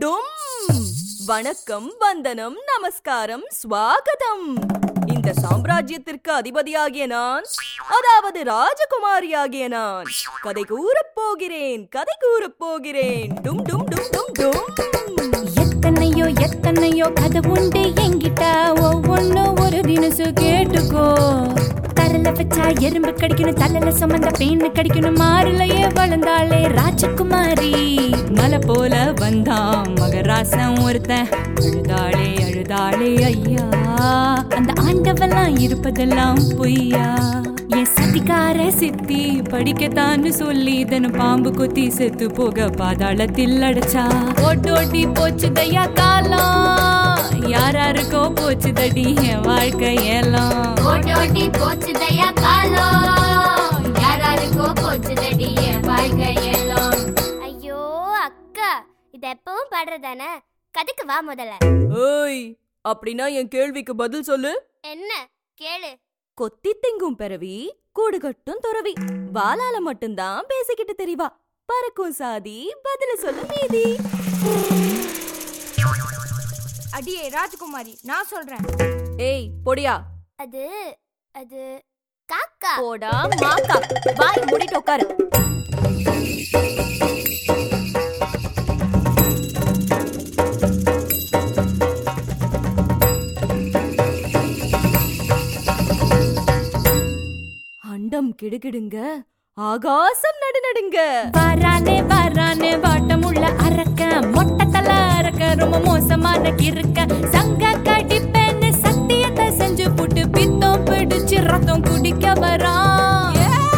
டும். வணக்கம், வந்தனம், நமஸ்காரம், ஸ்வாகதம். இந்த சாம்ராஜ்யத்திற்கு அதிபதியாகிய நான், அதாவது ராஜகுமாரியாகிய நான், கதை கூறப் போகிறேன், கதை கூறப் போகிறேன். டும் டும் டும் டும் டும். எத்தனையோ எத்தனையோ கதை உண்டு என்கிட்ட, ஒவ்வொன்னும் ஒரு தினசு கேட்டுக்கோ. தரல வச்சா எறும்பு கடிக்கணும், தலையில சுமந்த பேன்னு கடிக்கணும், மாறுலையே வளர்ந்தாளே ராஜகுமாரி. மலை போல வந்தான் மகராசன் ஒருத்தன், அழுதாளே அழுதாளே ஐயா, அந்த ஆண்டவெல்லாம் இருப்பதெல்லாம் பொய்யா. என் சதிகார சித்தி படிக்கத்தான்னு சொல்லி தன் பாம்பு கொத்தி செத்து போக பாதாளத்தில் அடைச்சா. ஓட்டோட்டி போச்சுதையா காலம், யாராருக்கோ போச்சுதடி என் வாழ்க்கை ஏலம். ஓட்டோட்டி போச்சுதையா காலம், யாராருக்கோ போச்சுதடி என் வாழ்க்கை ஏலம். ஐயோ அக்கா, இது எப்பவும் பாடுறதானே, கதைக்கு வா முதல்ல. ஏய், அப்படின்னா என் கேள்விக்கு பதில் சொல்லு. என்ன கேளு. கொத்தி திங்கும் பிறவி, கூடு கட்டும் துறவி, வாளால மட்டும்தான் பேசிக்கிட்டு தெரிவா, பறக்கும் சாதி, பதில சொல்லு மீதி. அடியே ராஜகுமாரி, நான் சொல்றேன். ஏய் பொடியா. அது அது காக்கா. போடா மாக்கா, வாய் மூடிட்டு உட்காரு. அண்டம் கிடுகிடுங்க, ஆகாசம் நடுநடுங்க. வரானே வரானே வாட்டமுள்ள அரக்க, மொட்டை தலை அரக்க, ரொம்ப மோசமான கிறுக்க. சங்க கடிப்பேன்னு சத்தியத்தை செஞ்சு புட்டு பித்தம் பிடிச்சு ரத்தம் குடிக்க வரான்.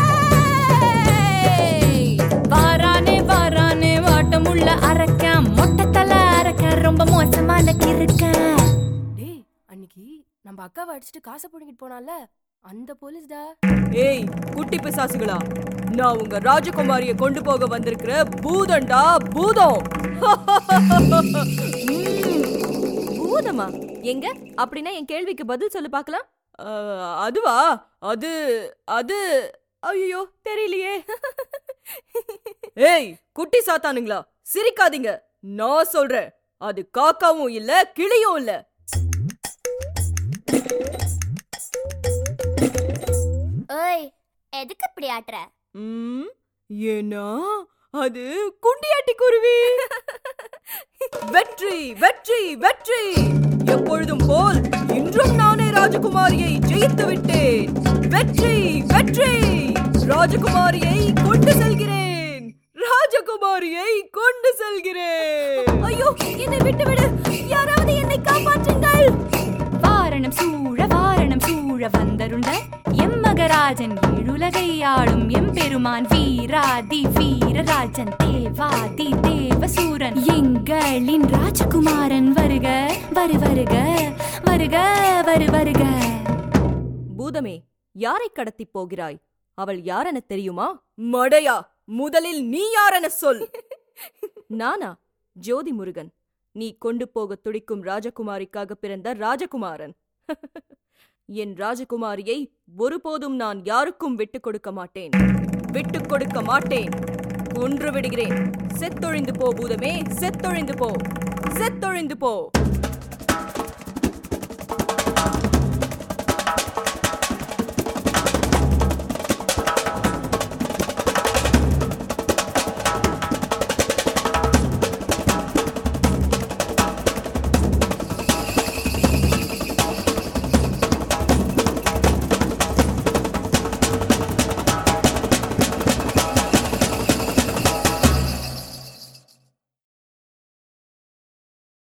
வாரானே வாரானே வாட்டமுள்ள அரக்க, மொட்டை தலை அரக்க, ரொம்ப மோசமான கிறுக்க. டேய், அன்னைக்கு நம்ம அக்காவை அடிச்சுட்டு காசை பிடிக்கிட்டு போனால அந்த போலீஸ்டா. ஏய் குட்டி பிசாசுகளா, நான் உங்க ராஜகுமாரிய கொண்டு போக வந்திருக்கிற பூதண்டா, பூதம். பூதமா? எங்க? அப்படின்னா என் கேள்விக்கு பதில் சொல்லு பாக்கலாம். அதுவா? அது அது ஐயோ தெரியலையே. ஏய் குட்டி சாத்தானுங்களா, சிரிக்காதீங்க. நான் சொல்றேன், அது காக்காவும் இல்ல, கிளியும் இல்ல. ஓய், எதுக்கு இப்படி ஆட்டுற? ஏன்னா அது குண்டியாட்டி குருவி. வெற்றி வெற்றி வெற்றி, எப்பொழுதும் போல் இன்றும் நானே ராஜகுமாரியை ஜெயித்து விட்டேன். வெற்றி வெற்றி, ராஜகுமாரியை கொண்டு செல்கிறேன், ராஜகுமாரியை கொண்டு செல்கிறேன். ஐயோ, என்னை விட்டுவிடு, யாராவது என்னை காப்பாற்றுங்கள். வாரணம் சூழ வந்தருண்ட எம்மகராஜன், ஏழுலகை ஆளும் எம்பெருமான், வீராதி வீரராஜன், தேவாதி தேவசூரன், எங்களின் ராஜகுமாரன். வருக வருக வருக வருக. பூதமே, யாரை கடத்தி போகிறாய்? அவள் யாரென தெரியுமா? மடையா, முதலில் நீ யாரென சொல். நானா? ஜோதி முருகன், நீ கொண்டு போக துடிக்கும் ராஜகுமாரிக்காக பிறந்த ராஜகுமாரன். என் ராஜகுமாரியை ஒருபோதும் நான் யாருக்கும் விட்டுக் கொடுக்க மாட்டேன், விட்டுக் கொடுக்க மாட்டேன். கொன்று விடுகிறேன். செத்தொழிந்து போ பூதமே, செத்தொழிந்து போ, செத்தொழிந்து போ.